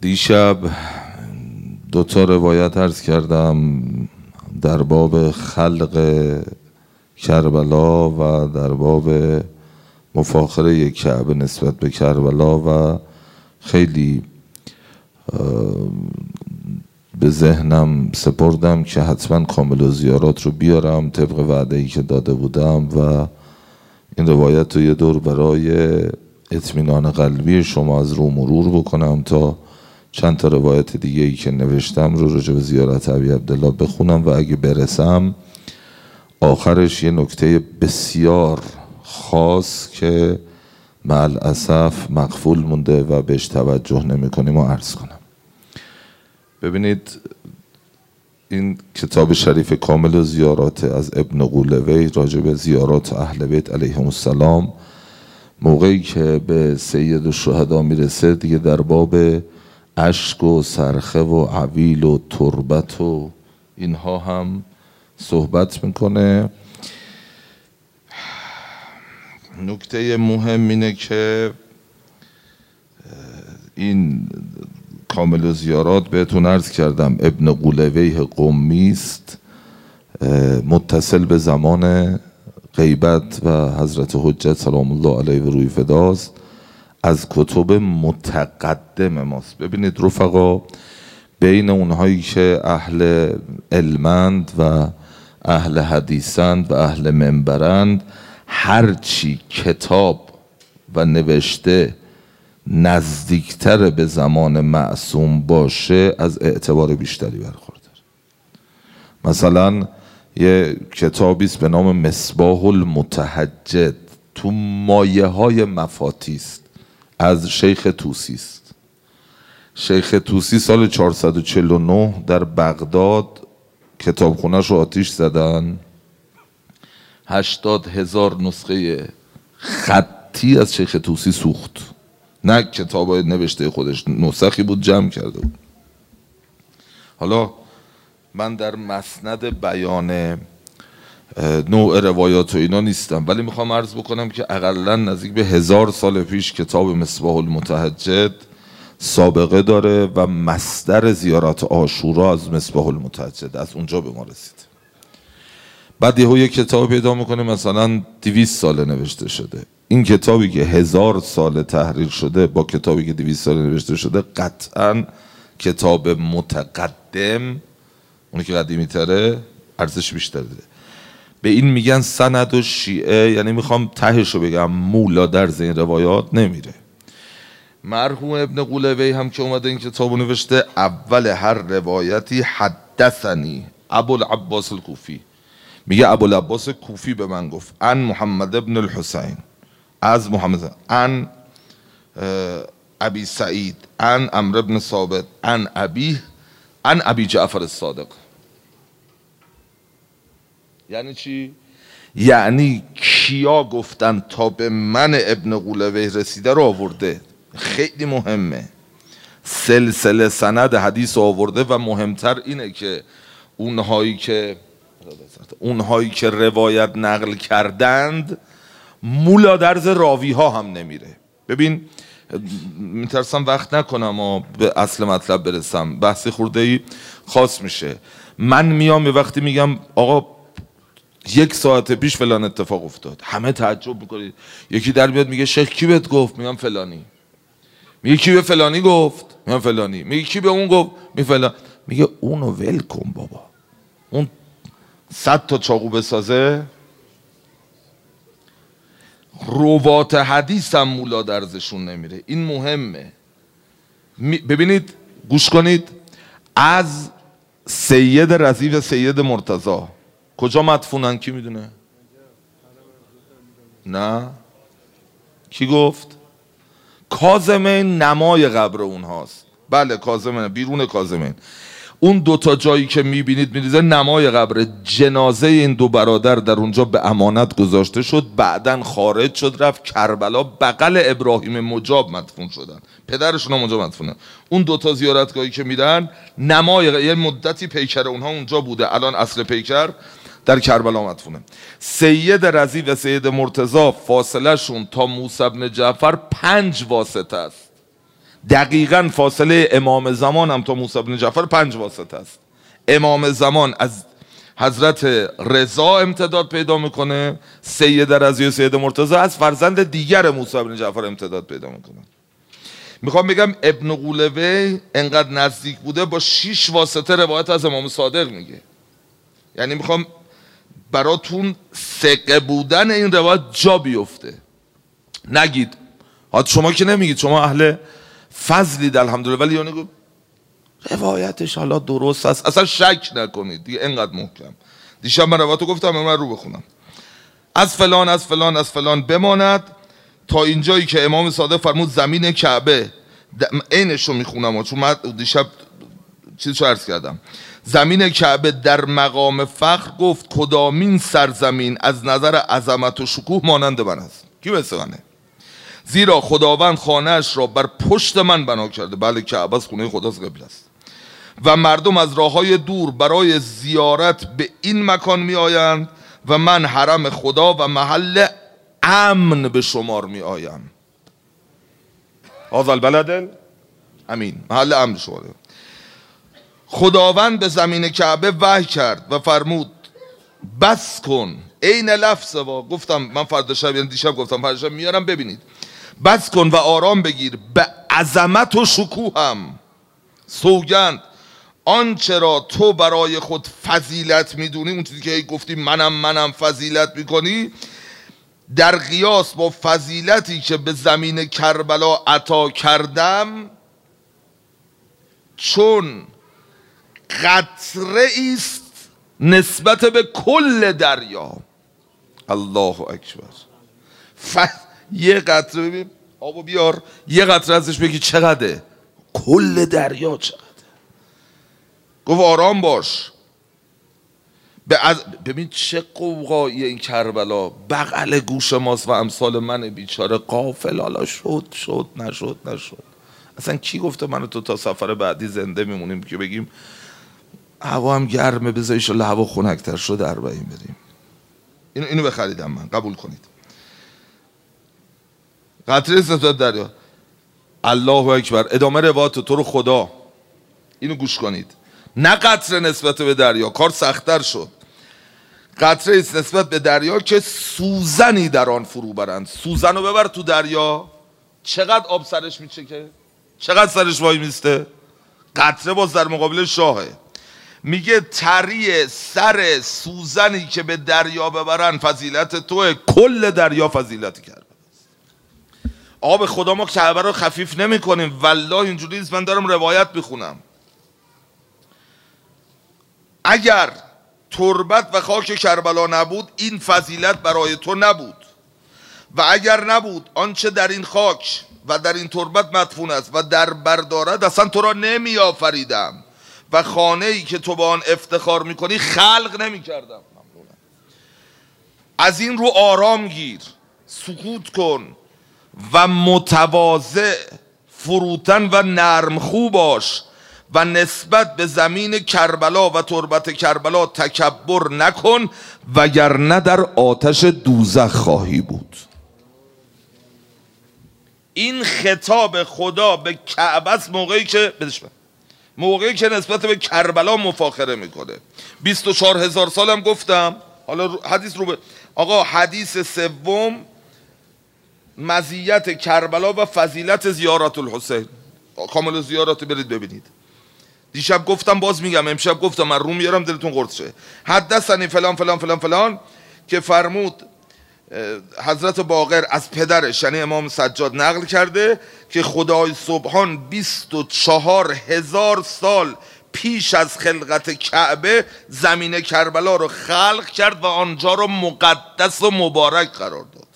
دیشب دو تا روایت عرض کردم در باب خلق کربلا و در باب مفاخره کعبه نسبت به کربلا و خیلی به ذهنم سپردم که حتما کامل و زیارات رو بیارم طبق وعده‌ای که داده بودم و این روایت رو یه دور برای اطمینان قلبی شما از رو مرور بکنم تا چند تا روایت دیگه ای که نوشتم رو راجع به زیارت ابی عبدالله بخونم و اگه برسم آخرش یه نکته بسیار خاص که مع الاسف مغفول مونده و بهش توجه نمی کنیم و عرض کنم. ببینید این کتاب شریف کامل زیارات از ابن قولوی راجع به زیارات اهل بیت علیهم السلام موقعی که به سید الشهدا میرسه دیگه در باب اشک و صرخه و عویل و تربت و اینها هم صحبت میکنه. نکته مهم اینه که این کامل زیارات بهتون عرض کردم ابن قولوی قمی است، متصل به زمان غیبت و حضرت حجت سلام الله علیه و روی فداست، از کتب متقدم ماست. ببینید رفقا، بین اونهایی که اهل علمند و اهل حدیثند و اهل منبرند هرچی کتاب و نوشته نزدیکتر به زمان معصوم باشه از اعتبار بیشتری برخوردار. مثلا یه کتابی است به نام مصباح المتهجد، تو مایه های مفاتی است، از شیخ طوسی است. شیخ طوسی سال 449 در بغداد کتابخونه‌اش رو آتیش زدن، 80,000 نسخه خطی از شیخ طوسی سوخت، نه کتابای نوشته خودش، نسخی بود جمع کرده بود. حالا من در مسند بیان نوع روایات و اینا نیستم، ولی میخوام عرض بکنم که اقلا نزدیک به 1000 سال پیش کتاب مصباح المتهجد سابقه داره و مصدر زیارت عاشورا از مصباح المتهجد، از اونجا به ما رسید. بعد یه کتاب پیدا میکنه مثلا 200 ساله نوشته شده. این کتابی که 1000 ساله تحریر شده با کتابی که 200 ساله نوشته شده قطعا کتاب متقدم، اونی که قدیمی تره، ارزش بیشتر داره. به این میگن سند و شیعه، یعنی میخوام تهش رو بگم مولا در این روایات نمیره. مرحوم ابن قولوی هم که اومده این کتابو نوشته، اول هر روایتی حدثنی ابوالعباس الکوفی، میگه ابوالعباس کوفی به من گفت عن محمد ابن الحسین، از محمد، عن ابی سعید، عن عمرو بن ثابت، عن ابی، عن ابی جعفر الصادق. یعنی چی؟ یعنی کیا گفتن تا به من ابن قولوی رسیده رو آورده. خیلی مهمه، سلسله سند حدیث آورده و مهمتر اینه که اونهایی که روایت نقل کردند مولا درز راوی ها هم نمیره. ببین میترسم وقت نکنم و به اصل مطلب برسم، بحثی خورده ای خاص میشه. من میام وقتی میگم آقا 1 ساعت پیش فلان اتفاق افتاد، همه تعجب میکنید. یکی در میاد میگه شیخ کی بهت گفت؟ میگم فلانی. میگه کی به فلانی گفت؟ میگم فلانی. میگه کی به اون گفت؟ میگه فلان. میگه اونو ول کن بابا، اون 100 تا چاقو بسازه. روات حدیث هم مولا درزشون نمیره. این مهمه. ببینید گوش کنید، از سید رضی و سید مرتضی کجا مدفونن؟ کی میدونه؟ نه؟ کی گفت؟ کاظمین نمای قبر اونهاست. بله کاظمین، بیرون کاظمین اون 2 تا جایی که میبینید میریزه نمای قبر. جنازه این 2 برادر در اونجا به امانت گذاشته شد، بعدن خارج شد رفت کربلا، بغل ابراهیم مجاب مدفون شدن، پدرشون هم اونجا مدفونه. اون 2 تا زیارتگاهی که میدن نمای، یه مدتی پیکر اونها اونجا بوده، الان اصل پیکر در کربلا مدفونه. سید رضی و سید مرتضی فاصله شون تا موسی بن جعفر 5 واسطه است. دقیقاً فاصله امام زمان هم تا موسی بن جعفر 5 واسطه است. امام زمان از حضرت رضا امتداد پیدا میکنه، سید رضی و سید مرتضی از فرزند دیگر موسی بن جعفر امتداد پیدا میکنه. میخوام بگم ابن قولوی انقدر نزدیک بوده، با 6 واسطه روایت از امام صادق میگه. یعنی میخوام براتون ثقه بودن این روایت جا بیفته. نگید شما که نمیگید، شما اهل فضلید الحمدلله، ولی یعنی روایتش حالا درست است، اصلا شک نکنید دیگه، اینقدر محکم. دیشب من روایتو گفتم، من رو بخونم. از فلان از فلان از فلان بماند تا اینجایی که امام صادق فرمود زمین کعبه، اینش رو میخونم چون من دیشب چیزشو عرض کردم. زمین کعبه در مقام فخر گفت کدامین سرزمین از نظر عظمت و شکوه مانند من است؟ کی مثل منه؟ زیرا خداوند خانه‌اش را بر پشت من بنا کرده. بله کعبه از خونه خداست، قبله است. و مردم از راه‌های دور برای زیارت به این مکان می آیند و من حرم خدا و محل امن به شمار می آیم. هذا البلد امین، محل امن شمار. خداوند به زمین کعبه وحی کرد و فرمود بس کن. عین لفظ گفتم من فردا شب، یعنی دیشب گفتم فردا شب میارم ببینید. بس کن و آرام بگیر، به عظمت و شکوهم سوگند آنچه را تو برای خود فضیلت میدونی، اون چیزی که گفتی منم فضیلت میکنی، در قیاس با فضیلتی که به زمین کربلا عطا کردم چون قطره است نسبت به کل دریا. الله اکبر. یه قطره، ببین آبو بیار، یه قطره ازش بگی چقدره؟ کل دریا چقدر؟ گفت آرام باش. ببین چه قوقایی این کربلا، بغل گوش ماست و امثال من بیچاره غافل، حالا شد نشد. اصلا کی گفته من تو تا سفر بعدی زنده میمونیم که بگیم هوا هم گرمه بذار ایشالله هوا خنک‌تر شد 40 بریم. اینو بخریدم من، قبول کنید. قطره نسبت دریا. الله اکبر. ادامه روایت تو رو خدا اینو گوش کنید. نه قطره نسبت به دریا، کار سخت‌تر شد. قطره است نسبت به دریا که سوزنی در آن فرو برند. سوزن رو ببر تو دریا، چقدر آب سرش میچکه؟ چقدر سرش وای میسته؟ قطره باز در مقابل شاهه. میگه تری سر سوزنی که به دریا ببرن فضیلت توه، کل دریا فضیلت کرد. آب خدا ما کعبه رو خفیف نمی کنیم، والله اینجوری نیست. من دارم روایت بخونم. اگر تربت و خاک کربلا نبود این فضیلت برای تو نبود، و اگر نبود آنچه در این خاک و در این تربت مدفون است و در بردارد اصلا تو را نمی آفریدم و خانه ای که تو با آن افتخار میکنی خلق نمی کردم. از این رو آرام گیر، سکوت کن و متواضع، فروتن و نرم خو باش و نسبت به زمین کربلا و تربت کربلا تکبر نکن وگرنه در آتش دوزخ خواهی بود. این خطاب خدا به کعبه است موقعی که نسبت به کربلا مفاخره میکنه. 24,000 سالم گفتم. حالا حدیث رو آقا حدیث سوم، مزیت کربلا و فضیلت زیارت الحسین. کامل زیارت برید ببینید. دیشب گفتم باز میگم، امشب گفتم، من رو میارم دلتون قرص شه. حدثنی فلان فلان فلان فلان که فرمود حضرت باقر از پدرش یعنی امام سجاد نقل کرده که خدای سبحان 24,000 سال پیش از خلقت کعبه زمین کربلا رو خلق کرد و آنجا رو مقدس و مبارک قرار داد.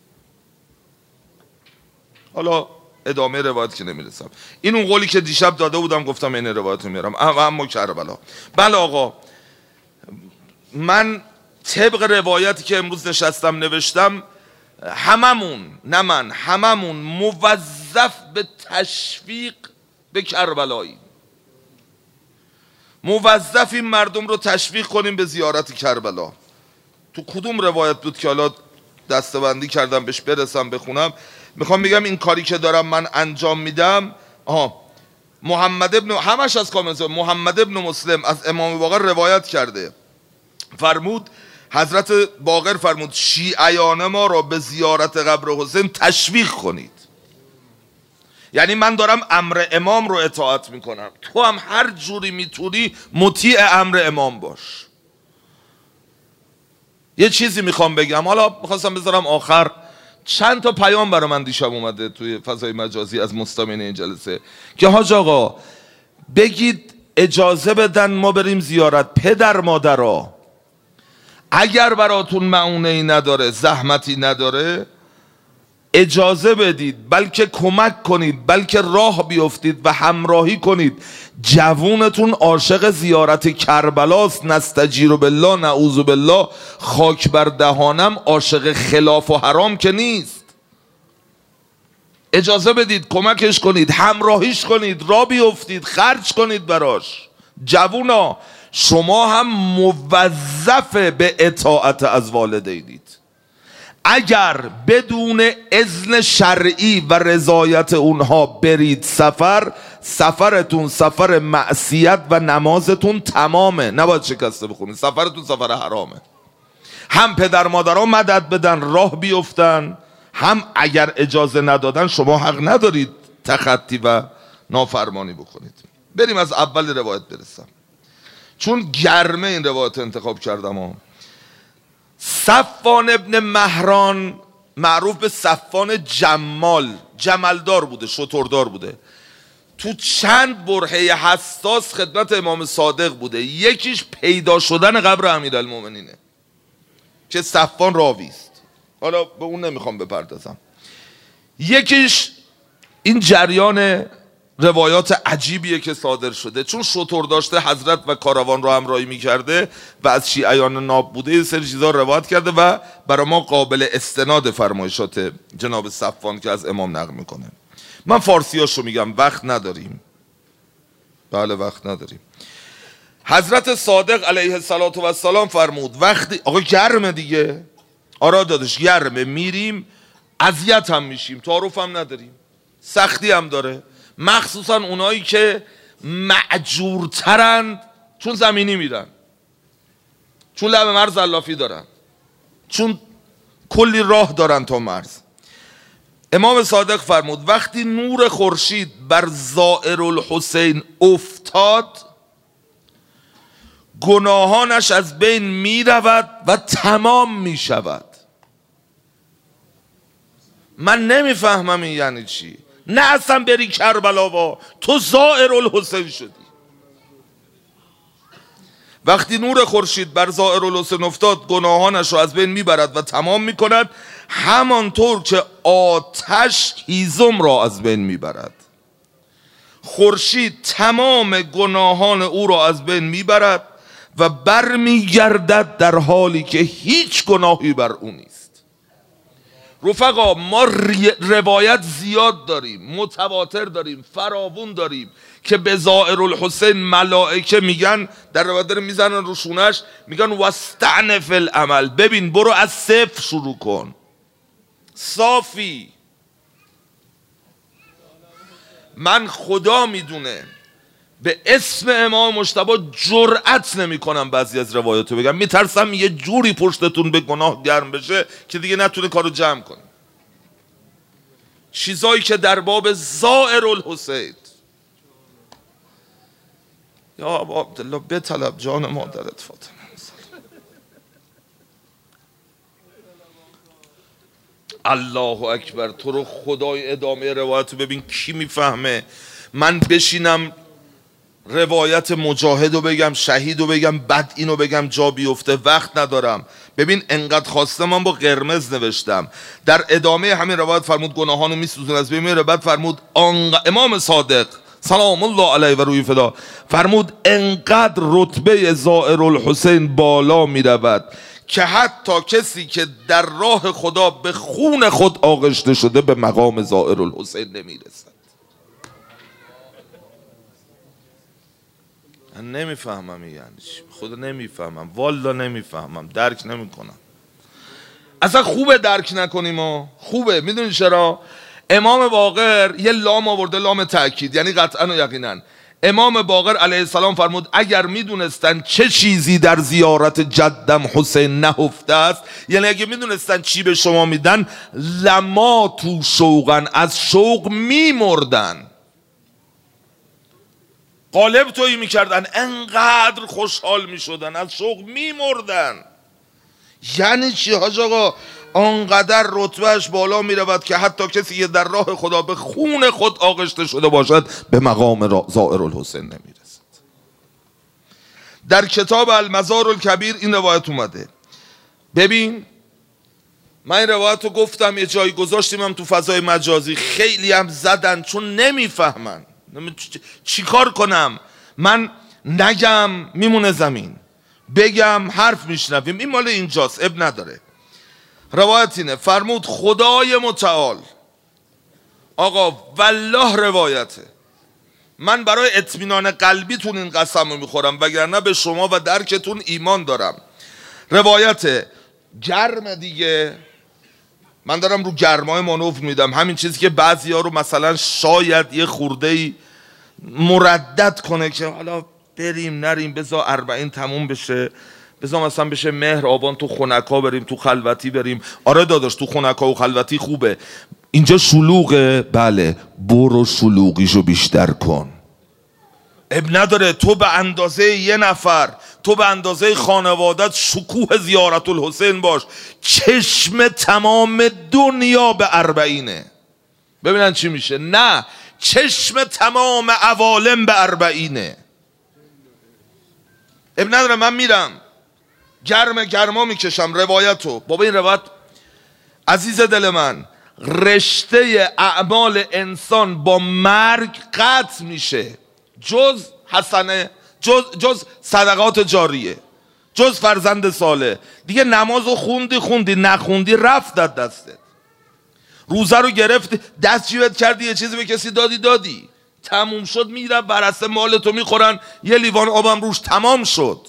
حالا ادامه روایت که نمیرسم. این اون قولی که دیشب داده بودم، گفتم این روایت رو میارم. اما کربلا. بله آقا، من طبق روایتی که امروز نشستم نوشتم، هممون موظف به تشویق به کربلایی، موظفیم مردم رو تشویق کنیم به زیارت کربلا. تو کدوم روایت بود که حالا دسته‌بندی کردم بهش برسم بخونم؟ میخوام بگم این کاری که دارم من انجام میدم، محمد ابن همش از کامنت محمد ابن مسلم از امام باقر روایت کرده، فرمود حضرت باقر فرمود شیعیان ما را به زیارت قبر حسین تشویق کنید. یعنی من دارم امر امام رو اطاعت میکنم، تو هم هر جوری میتونی مطیع امر امام باش. یه چیزی میخوام بگم، حالا میخواستم بذارم آخر، چند تا پیام برای من دیشب اومده توی فضای مجازی از مستمعین این جلسه که حاج آقا بگید اجازه بدن ما بریم زیارت پدر مادرها، اگر براتون معونه ای نداره زحمتی نداره اجازه بدید، بلکه کمک کنید، بلکه راه بیفتید و همراهی کنید. جوونتون عاشق زیارت کربلاست، نستجیر بالله نعوذ بالله، خاک بر دهانم، عاشق خلاف و حرام که نیست. اجازه بدید، کمکش کنید، همراهیش کنید، راه بیفتید، خرج کنید براش. جوونا شما هم موظف به اطاعت از والدینید. اگر بدون اذن شرعی و رضایت اونها برید سفرتون سفر معصیت و نمازتون تمامه، نباید شکسته بخونید، سفرتون سفر حرامه. هم پدر مادرها مدد بدن راه بیفتن، هم اگر اجازه ندادن شما حق ندارید تخطی و نافرمانی بکنید. بریم از اول روایت برسم، چون گرمه این روایت انتخاب کردم. صفوان ابن مهران معروف به صفوان جملدار بوده، شتردار بوده، تو چند برهه حساس خدمت امام صادق بوده. یکیش پیدا شدن قبر امیرالمومنینه که صفوان راویست، حالا به اون نمیخوام بپردازم. یکیش این جریان روایات عجیبیه که صادر شده، چون شتر داشته حضرت و کاروان رو همراهی میکرده و از شیعیان ناب بوده، یه سری چیزا روایت کرده و برای ما قابل استناد فرمایشات جناب صفوان که از امام نقل میکنه. من فارسیاشو میگم، وقت نداریم. بله وقت نداریم. حضرت صادق علیه السلام فرمود وقتی آقا گرمه دیگه، آرا دادش گرمه، میریم اذیت هم میشیم، تعارف هم نداریم، سختی هم داره، مخصوصا اونایی که معجورترند، چون زمینی میرن، چون لب مرز علافی دارن، چون کلی راه دارن تا مرز. امام صادق فرمود وقتی نور خورشید بر زائر الحسین افتاد گناهانش از بین می رود و تمام می شود. من نمیفهمم این یعنی چی. نه اصلا بری کربلا تو زائر الحسین شدی. وقتی نور خورشید بر زائر الحسین افتاد گناهانش رو از بین میبرد و تمام میکند، همانطور که آتش هیزم را از بین میبرد. خورشید تمام گناهان او را از بین میبرد و برمیگردد در حالی که هیچ گناهی بر او نیست. رفقا ما روایت زیاد داریم، متواتر داریم، فراوون داریم که به زائر الحسین ملائکه میگن، در روایت داره میزنن رو شونش، میگن واستعنف العمل، ببین برو از صفر شروع کن، صافی. من خدا میدونه به اسم امام مجتبی جرأت نمی کنم بعضی از روایاتو بگم، میترسم یه جوری پشتتون به گناه گرم بشه که دیگه نتونه کارو جمع کنه. چیزایی که در باب زائر الحسین، یا ابا عبدالله بطلب جان مادرت فاطمه، الله اکبر. تو رو خدای ادامه روایتو ببین کی میفهمه. من بشینم روایت مجاهد رو بگم، شهید رو بگم، بعد اینو بگم جا بیفته، وقت ندارم. ببین انقدر خواسته من با قرمز نوشتم. در ادامه همین روایت فرمود گناهانو میسوزن از بین میره. بعد فرمود امام صادق سلام الله علیه و روی فدا فرمود انقدر رتبه زائر الحسین بالا میرود که حتی کسی که در راه خدا به خون خود آغشته شده به مقام زائر الحسین نمیرسد. من نمیفهمم یعنی چی، خدا نمیفهمم، والا نمیفهمم، درک نمیکنم. اصلا خوبه درک نکنیم خوبه. میدونی چرا؟ امام باقر یه لام آورده، لام تأکید، یعنی قطعا و یقینا. امام باقر علیه السلام فرمود اگر میدونستن چه چیزی در زیارت جدم حسین نهفته است، یعنی اگه میدونستن چی به شما میدن، لما تو شوقن، از شوق میمردن، قالب تویی میکردن، انقدر خوشحال میشدن، از شوق میمردن. یعنی چی حاج آقا؟ آنقدر رتبهش بالا میرود که حتی کسی که در راه خدا به خون خود آغشته شده باشد به مقام زائر الحسین نمیرسد. در کتاب المزار الکبیر این روایت اومده. ببین من این روایت رو گفتم، یه جایی گذاشتیم هم تو فضای مجازی، خیلی هم زدن چون نمیفهمن. چیکار کنم؟ من نگم میمونه زمین، بگم حرف میشنویم. این مال اینجاست، اب نداره. روایت اینه، فرمود خدای متعال، آقا والله روایته، من برای اطمینان قلبیتون این قسم رو میخورم وگرنه به شما و درکتون ایمان دارم. روایت گرم دیگه، من دارم رو گرمای مانور میدم، همین چیزی که بعضی ها رو مثلا شاید یه خورده‌ای مردد کنه که حالا بریم نریم، بذار 40 تموم بشه، بذار مثلا بشه مهر آبان تو خنکا بریم، تو خلوتی بریم. آره داداش تو خنکا و خلوتی خوبه، اینجا شلوغه، بله برو شلوغیشو بیشتر کن، اب نداره. تو به اندازه یه نفر، تو به اندازه خانوادت شکوه زیارت الحسین باش، چشم تمام دنیا به 40، ببینن چی میشه. نه، چشم تمام عوالم به 40. اب نداره، من میرم گرما میکشم روایتو. بابا این روایت عزیز دل من، رشته اعمال انسان با مرگ قطع میشه، جز حسنه، جز صدقات جاریه، جز فرزند صالح. دیگه نمازو خوندی نخوندی رفت در دستت، روزه رو گرفتی دست جیبت کردی، یه چیزی به کسی دادی تموم شد، میرن برسته مالتو میخورن، یه لیوان آبم روش تمام شد.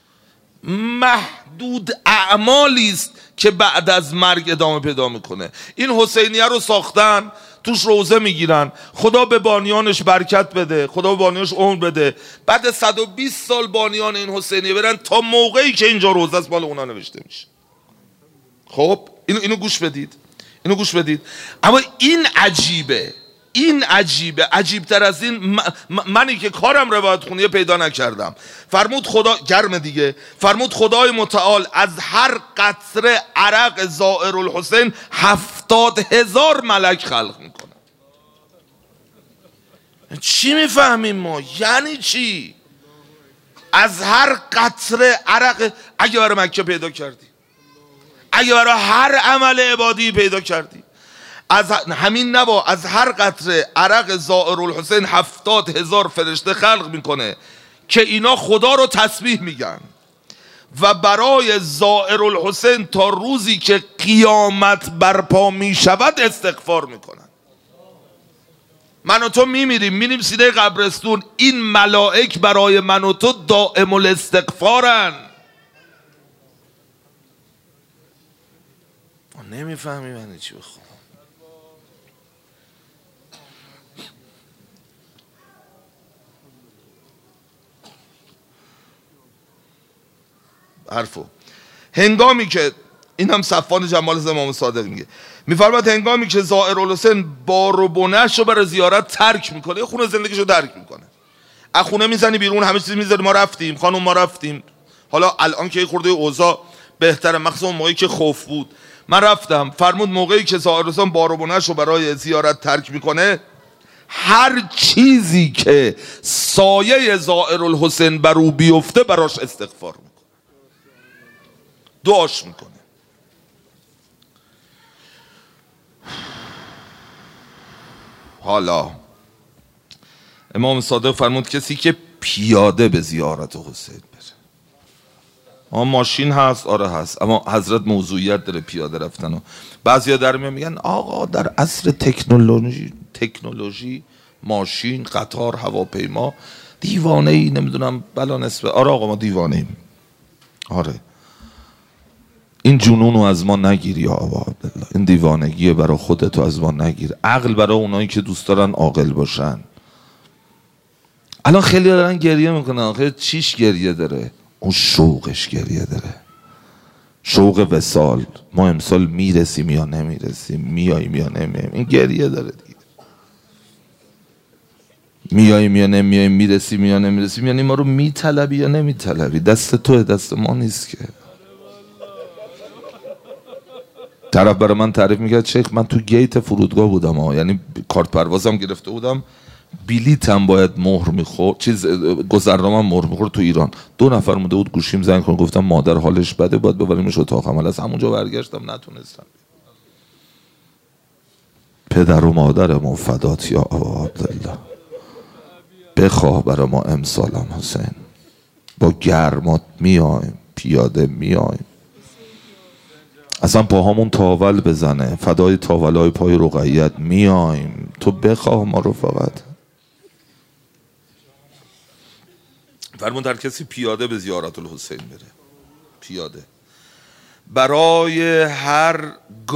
محدود اعمالی است که بعد از مرگ ادامه پیدا میکنه. این حسینیه رو ساختن، توش روزه میگیرن، خدا به بانیانش برکت بده، خدا به بانیانش عمر بده، بعد 120 سال بانیان این حسینیه برن تا موقعی که اینجا روزه است مال اونا نوشته میشه. خب اینو گوش بدید. اما این عجیبه، عجیبتر از این منی که کارم روایت خونیه پیدا نکردم. فرمود خدا گرم دیگه، فرمود خدای متعال از هر قطره عرق زائر الحسین 70,000 ملک خلق میکنه. چی میفهمیم ما؟ یعنی چی؟ از هر قطره عرق، اگه برای مکه پیدا کردی، اگه برای هر عمل عبادی پیدا کردی، از همین نبا، از هر قطره عرق زائر الحسین 70,000 فرشته خلق میکنه که اینا خدا رو تسبیح میگن و برای زائر الحسین تا روزی که قیامت برپا میشود استغفار میکنن. من و تو میریم سینه قبرستون، این ملائک برای من و تو دائم الاستغفارن. نمیفهمی من چی بخوام. حرفو هنگامی که این هم صفوان جمال امام صادق میفرماد هنگامی که زائر الحسین بار و بنش رو برای زیارت ترک میکنه، خونه زندگیشو ترک میکنه، از خونه میزنی بیرون، همه چیز میذاری، ما رفتیم خانم، ما رفتیم. حالا الان که خورده اوضاع بهتره، مخصوصا اون موقعی که خوف بود. من رفتم، فرمود موقعی که زائر الحسین بار و بنش رو برای زیارت ترک میکنه، هر چیزی که سایه زائر الحسین بر او بیفته براش استغفار میکنه، دعاش میکنه. حالا امام صادق فرمود کسی که پیاده به زیارت حسین بره، ماشین هست، آره هست، اما حضرت موضوعیت داره پیاده رفتن. و بعضیا در میگن آقا در عصر تکنولوژی ماشین، قطار، هواپیما، دیوانه ای، نمیدونم بلا نسبه. آره آقا ما دیوانه ایم، آره. این جنون رو از ما نگیر یا ابا عبدالله، این دیوانگی برای خودتو از ما نگیر. عقل برای اونایی که دوست دارن عاقل باشن. الان خیلی دارن گریه میکنن، آخه چیش گریه داره؟ اون شوقش گریه داره، شوق وصال. ما امسال میرسیم یا نمیرسیم، میاییم یا نمیاییم، این گریه داره دیگه. میاییم یا نمیاییم، میرسیم یا نمیرسیم، یعنی ما رو میطلبی یا نمیطلبی. دست توه، دست ما نیست که. طرف برای من تعریف میکرد شیخ من تو گیت فرودگاه بودم یعنی کارت پروازم گرفته بودم، بلیتم باید مهر میخورد، گذرنامه‌ام مهر میخورد تو ایران. 2 نفر مونده بود، گوشیم زنگ کرد، گفتم مادر حالش بده باید ببریمش اتاق عمل. از همونجا برگشتم نتونستم. پدر و مادرمون فدات یا ابا عبدالله، بخواه برای ما امسالم حسین. با گرمات میایم، پیاده میایم، اصلا پاهامون تاول بزنه، فدای تاولای پای رقیت میایم، تو بخواه ما رو فقط. فرمود هر کسی پیاده به زیارت الحسین بره، پیاده. برای هر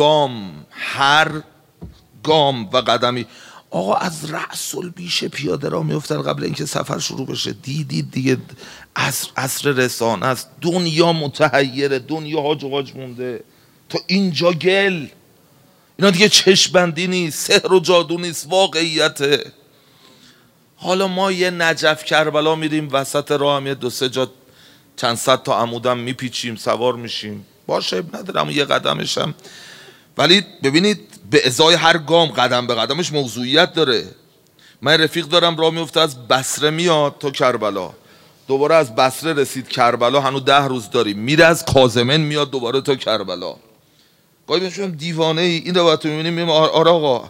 گام و قدمی. آقا از رأس البیشه پیاده را میفتن قبل اینکه سفر شروع بشه. دیدید دیگه عصر رسانه است، دنیا متحیره، دنیا هاج و واج مونده. تا اینجا گل، اینا دیگه چشم‌بندی نیست، سحر و جادو نیست، واقعیته. حالا ما یه نجف کربلا میریم وسط راه هم یه 2-3 جا چند صد تا عمودم میپیچیم، سوار میشیم، باشه ندارم یه قدمشم. ولی ببینید به ازای هر گام قدم به قدمش موضوعیت داره. من رفیق دارم راه میفته از بصره میاد تا کربلا، دوباره از بصره رسید کربلا، هنوز 10 روز داریم، میره از کاظمن میاد دوباره تا کربلا. گاهی بهشون دیوانه ای این رو تو میبینیم میگیم آره آقا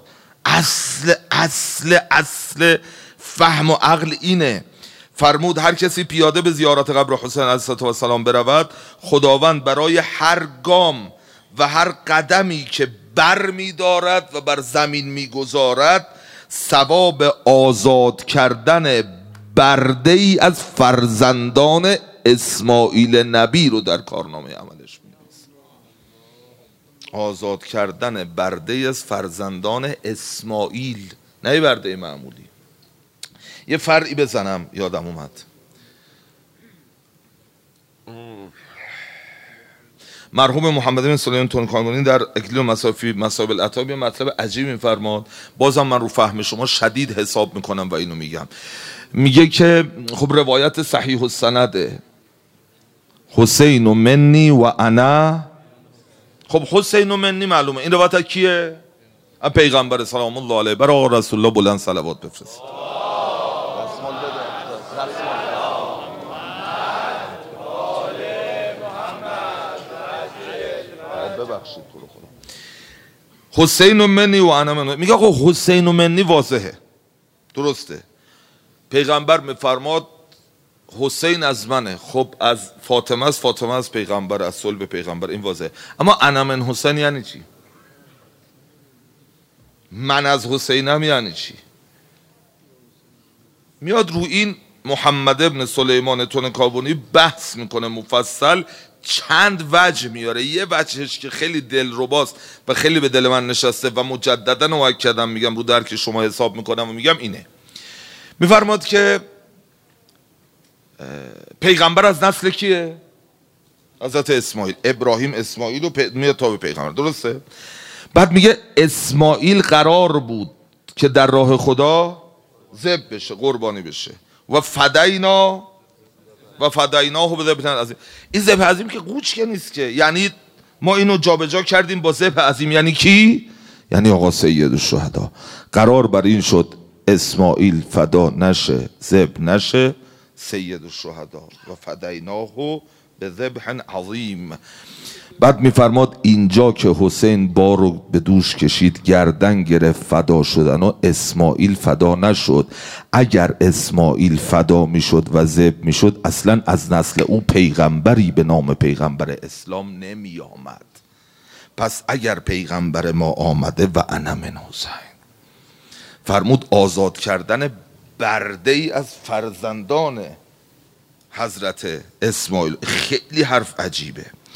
اصل فهم و عقل اینه. فرمود هر کسی پیاده به زیارت قبر حسین علیه السلام برود، خداوند برای هر گام و هر قدمی که بر می‌دارد و بر زمین میگذارد ثواب آزاد کردن برده ای از فرزندان اسماعیل نبی رو در کارنامه عملش می‌نویسه. آزاد کردن برده ای از فرزندان اسماعیل، نه برده معمولی. یه فرعی بزنم یادم اومد. مرحوم محمد بن سلیمان تونکامونی در اکلیل مصائب العطا یه مطلب عجیب میفرماد، بازم من رو فهم شما شدید حساب میکنم و اینو میگم. میگه که خب روایت صحیح السنده، حسین و منی و انا. خب حسین و منی معلومه، این روایت کیه؟ پیغمبر سلام الله علیه. برای آقا رسول الله بلند صلوات بفرست. حسین و منی و انا منی. میگه آقا حسین و منی واضحه، درسته، پیغمبر میفرماد حسین از منه، خب از فاطمه است، فاطمه از پیغمبر، از صلب پیغمبر، این واضحه. اما انا من حسین یعنی چی؟ من از حسینم یعنی چی؟ میاد رو این محمد ابن سلیمان تونکابونی بحث میکنه مفصل، چند وجه میاره. یه وجهش که خیلی دلرباست و خیلی به دل من نشسته و مجددا مؤکدم میگم رو درک شما حساب میکنم و میگم اینه. میفرماد که پیغمبر از نسل کیه؟ حضرت اسماعیل، ابراهیم اسماعیل و میاد تا به پیغمبر، درسته؟ بعد میگه اسماعیل قرار بود که در راه خدا ذبح بشه، قربانی بشه، و فدیناه به ذبح عظیم. این ذبح عظیم که قوچ که نیست که، یعنی ما اینو جابجا کردیم با ذبح عظیم. یعنی کی؟ یعنی آقا سید الشهدا. قرار بر این شد اسماعیل فدا نشه، ذبح نشه، سید الشهدا و فدیناه به ذبح عظیم. بعد میفرماد اینجا که حسین بارو به دوش کشید، گردن گرفت، فدا شدن و اسماعیل فدا نشد. اگر اسماعیل فدا میشد و ذبح میشد، اصلا از نسل او پیغمبری به نام پیغمبر اسلام نمی آمد. پس اگر پیغمبر ما آمده و انا من حسین، فرمود آزاد کردن برده ای از فرزندان حضرت اسماعیل. خیلی حرف عجیبه.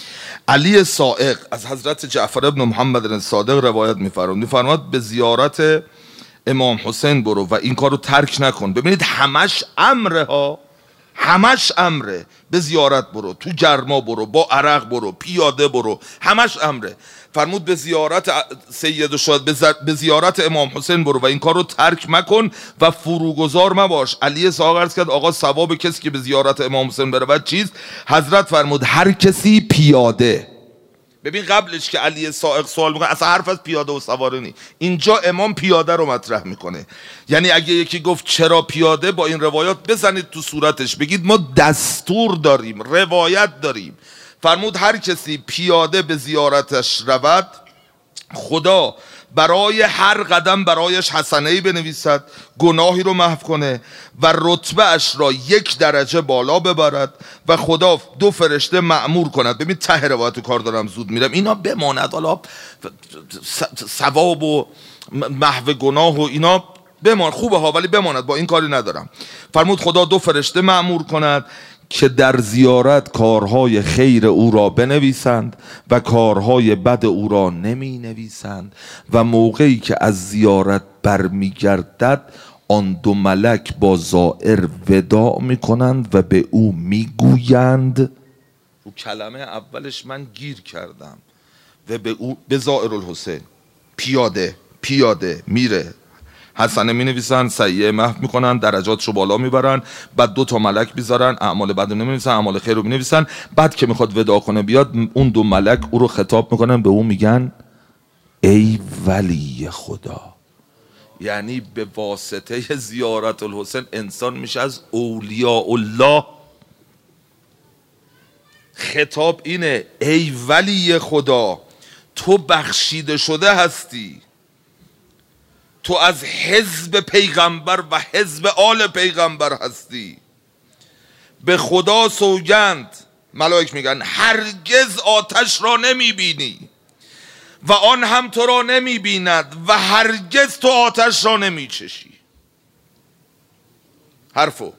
علی صائغ از حضرت جعفر ابن محمد الصادق روایت می‌فرماید به زیارت امام حسین برو و این کارو ترک نکن. ببینید همش امره ها، همش امره. به زیارت برو، تو گرما برو، با عرق برو، پیاده برو، همش امره. فرمود به زیارت سید الشهدا، به زیارت امام حسین برو و این کار رو ترک مکن و فروگذار مباش. علی صاحب عرض کرد آقا ثواب کسی که به زیارت امام حسین بره و چیز؟ حضرت فرمود هر کسی پیاده. ببین قبلش که علی صاعق سوال میکنه اصلا حرف از پیاده و سواره نی، اینجا امام پیاده رو مطرح میکنه. یعنی اگه یکی گفت چرا پیاده، با این روایات بزنید تو صورتش بگید ما دستور داریم، روایت داریم. فرمود هر کسی پیاده به زیارتش رود، خدا برای هر قدم برایش حسنه‌ای بنویسد، گناهی رو محو کنه و رتبه اش را 1 درجه بالا ببرد و خدا 2 فرشته مأمور کند. ببین ته روایت کار دارم زود میرم، اینا بماند، حالا ثواب و محو گناه و اینا بمان خوبه ها، ولی بماند، با این کاری ندارم. فرمود خدا 2 فرشته مأمور کند که در زیارت کارهای خیر او را بنویسند و کارهای بد او را نمی نویسند و موقعی که از زیارت برمیگردد آن 2 ملک با زائر وداع می کنند و به او می گویند، رو کلمه اولش من گیر کردم، و به او، به زائر الحسین، پیاده میره، حسنه می نویسن، سیئه محو میکنن، درجاتشو بالا میبرن، بعد 2 تا ملک بیزارن، اعمال بد رو نمی‌نویسن، اعمال خیر رو می‌نویسن. بعد که میخواد وداع کنه بیاد، اون 2 ملک او رو خطاب میکنن، به او میگن ای ولی خدا. یعنی به واسطه زیارت الحسین انسان میشه از اولیاء الله. خطاب اینه ای ولی خدا، تو بخشیده شده هستی، تو از حزب پیغمبر و حزب آل پیغمبر هستی. به خدا سوگند، ملائک میگن هرگز آتش را نمیبینی و آن هم تو را نمیبیند و هرگز تو آتش را نمیچشی. حرفو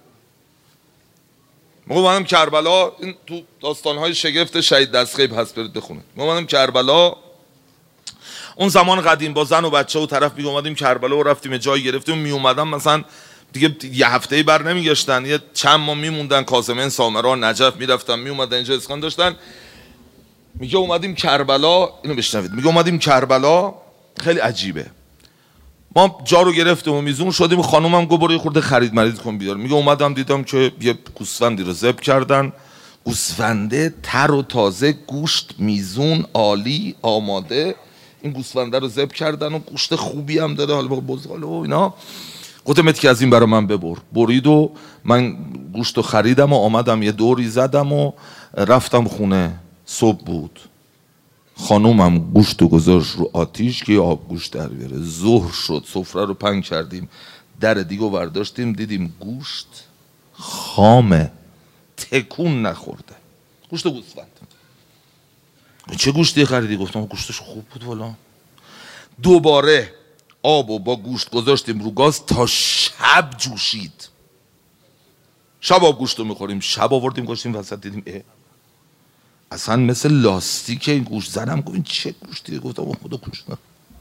اومدم کربلا، این تو داستانهای شگفت شهید دستغیب هست، برید بخونید. اومدم کربلا اون زمان قدیم، با زن و بچه و طرف می اومدیم کربلا و رفتیم جای گرفتیم، می اومدم مثلا دیگه یه هفته‌ای بر نمیگشتن، یه چند ماه میموندن کاظمین، سامرا، نجف، میرفتن می اومدن اینجا اسکان داشتن. میگه اومدیم کربلا، اینو بشنوید، میگه اومدیم کربلا، خیلی عجیبه، ما جا رو گرفتیم و میزون شدیم، خانومم گفت برو یه خورده خرید مرید کن بیار. میگه اومدم دیدم که یه گوسفندی رو ذبح کردن، گوسفنده تر و تازه، گوشت میزون عالی آماده، این گوسفنده رو ذبح کردن و گوشت خوبی هم داره، حالا بزغاله و اینا. گفتم که از این برای من ببر. برید و من گوشت رو خریدم و آمدم یه دوری زدم و رفتم خونه. صبح بود، خانومم گوشت رو گذاشت رو آتیش که آب گوشت در بیاره. ظهر شد، سفره رو پنگ کردیم، در دیگه برداشتیم، دیدیم گوشت خامه، تکون نخورده، گوشت گوسفند. چه گوشتی خریدی؟ گفتم گوشتش خوب بود والا. دوباره آبو با گوشت گذاشتیم رو گاز تا شب جوشید. شب آب گوشت رو میخوریم، شب آوردیم گوشتیم وسط، دیدیم اصلا مثل لاستیک این گوشت. زنم گفت این چه گوشتیه؟ گفتم خدا گوشت نه.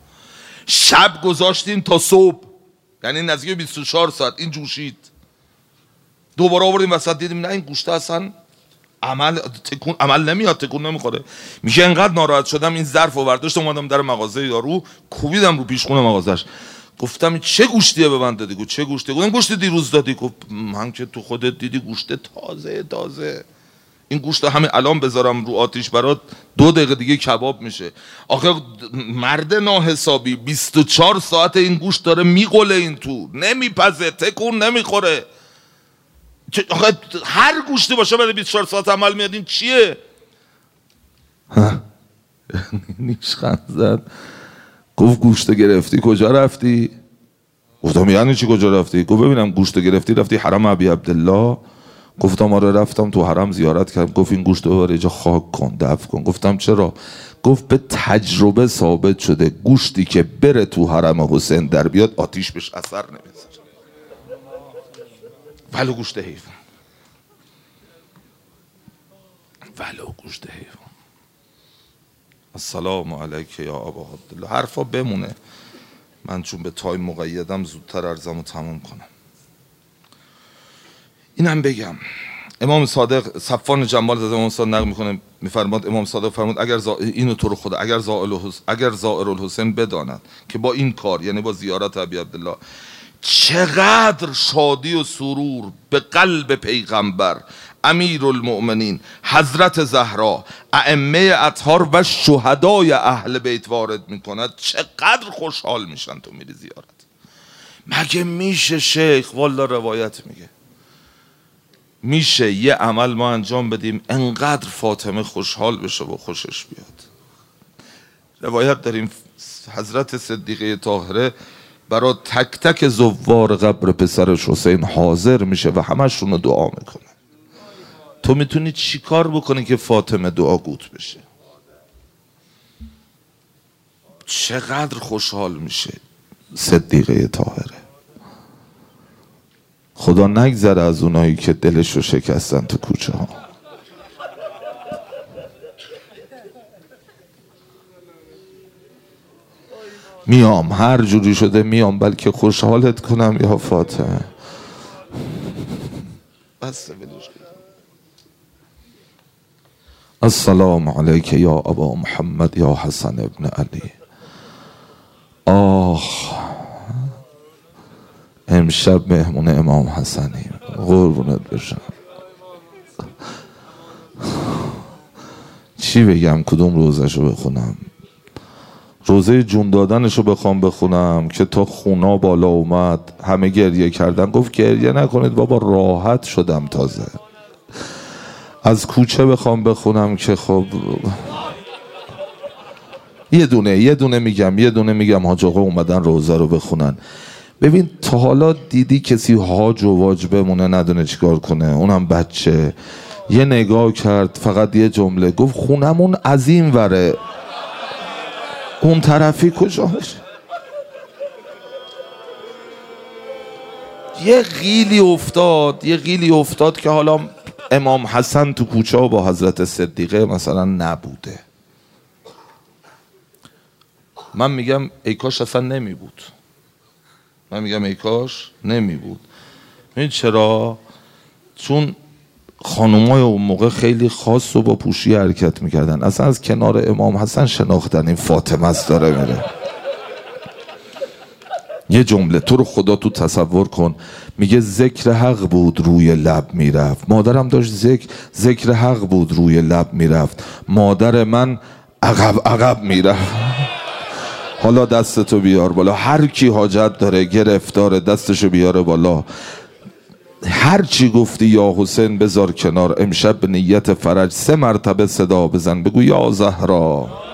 شب گذاشتیم تا صبح، یعنی نزدیک 24 ساعت این جوشید. دوباره آوردیم وسط، دیدیم نه این گوشت اصلا عمل نمیاد، تکون نمیخوره. میشه انقدر ناراحت شدم این ظرفو برداشتم اومدم در مغازه یارو، کوبیدم رو پیشخون مغازش. گفتم چه گوشتیه به من دادی؟ گفت چه گوشتی؟ گفتم گوشت دیروز دادی. گفت من که تو خودت دیدی گوشت تازه. این گوشت همین الان بذارم رو آتیش برات 2 دقیقه دیگه کباب میشه. آخه مرد ناحسابی 24 ساعت این گوشت داره میقله، این تو نمیپزه، تکون نمیخوره. آخه هر گوشتی باشه برای 24 ساعت عمل میاد، این چیه؟ نیشخند زد، گفت گوشت گرفتی کجا رفتی؟ گفتم یعنی چی کجا رفتی؟ گفت ببینم گوشت گرفتی رفتی حرم ابی عبدالله؟ گفتم آره رفتم تو حرم زیارت کردم. گفت این گوشت رو ببر جا خاک کن، دفن کن. گفتم چرا؟ گفت به تجربه ثابت شده گوشتی که بره تو حرم حسین در بیاد آتیش بهش اثر نمیذاره، ولو گوشت حیوان، ولو گوشت حیوان. السلام علیک یا ابا عبدالله. حرفا بمونه، من چون به تایم مقیدم زودتر عرضمو تموم کنم. اینم بگم امام صادق، صفوان جمال زاده امام صادق نقل میکنه، میفرماد امام صادق فرمود اینو تو رو خدا اگر زائر الحسین بداند که با این کار، یعنی با زیارت ابی عبدالله، چقدر شادی و سرور به قلب پیغمبر، امیر المؤمنین، حضرت زهرا، ائمه اطهار و شهدای اهل بیت وارد میکند، چقدر خوشحال میشن تو میری زیارت. مگه میشه شیخ؟ والا روایت میگه میشه یه عمل ما انجام بدیم انقدر فاطمه خوشحال بشه و خوشش بیاد. روایت داریم حضرت صدیقه طاهره برای تک تک زوار قبر پسرش حسین حاضر میشه و همشون رو دعا میکنه. تو میتونی چی کار بکنی که فاطمه دعاگوت بشه؟ چقدر خوشحال میشه صدیقه طاهره. خدا نگذره از اونایی که دلش رو شکستن تو کوچه ها. میام هر جوری شده میام، بلکه خوشحالت کنم یا فاطمه. بس بلوش. السلام علیک یا ابا محمد یا حسن ابن علی. امشب مهمون امام حسنی، قربونت بشم. چی بگم؟ کدوم روزشو بخونم؟ روزه جون دادنشو بخونم که تا خونا بالا اومد همه گریه کردن، گفت گریه نکنید بابا راحت شدم تازه. از کوچه بخونم که خب یه دونه میگم حاج آقا اومدن روزه رو بخونن. ببین تا حالا دیدی کسی حاج و واج بمونه ندونه چیکار کنه؟ اونم بچه یه نگاه کرد، فقط یه جمله گفت خونمون از این وره، اون طرفی کجاش؟ یه قیلی افتاد که حالا امام حسن تو کوچه با حضرت صدیقه مثلا نبوده. من میگم ای کاش اصلا نمی بود. این چرا؟ چون خانومای اون موقع خیلی خاص و با پوشی حرکت میکردن، اصلا از کنار امام حسن شناختن این فاطمه است داره میره. یه جمله تو رو خدا تو تصور کن، میگه ذکر حق بود روی لب میرفت. مادرم داشت ذکر حق بود روی لب میرفت، مادر من عقب میرفت. حالا دستتو بیار بالا، هر کی حاجت داره گرفتار دستشو بیاره بالا. هر چی گفتی یا حسین بذار کنار، امشب به نیت فرج 3 مرتبه صدا بزن، بگو یا زهرا.